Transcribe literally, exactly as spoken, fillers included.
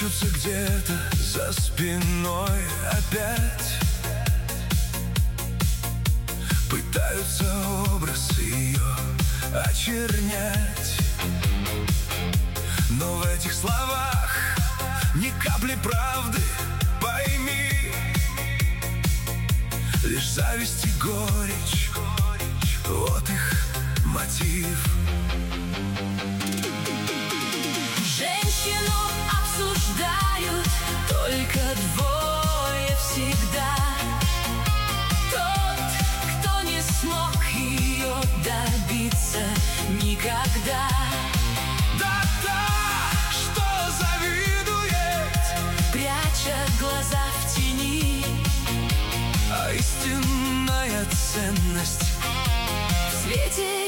Шепчутся где-то за спиной опять, пытаются образ ее очернять. Но в этих словах ни капли правды, пойми, лишь зависть и горечь, вот их мотив. Женщину обсуждают только двое всегда: тот, кто не смог ее добиться никогда. Да та, что завидует, пряча глаза в тени, а истинная ценность в свете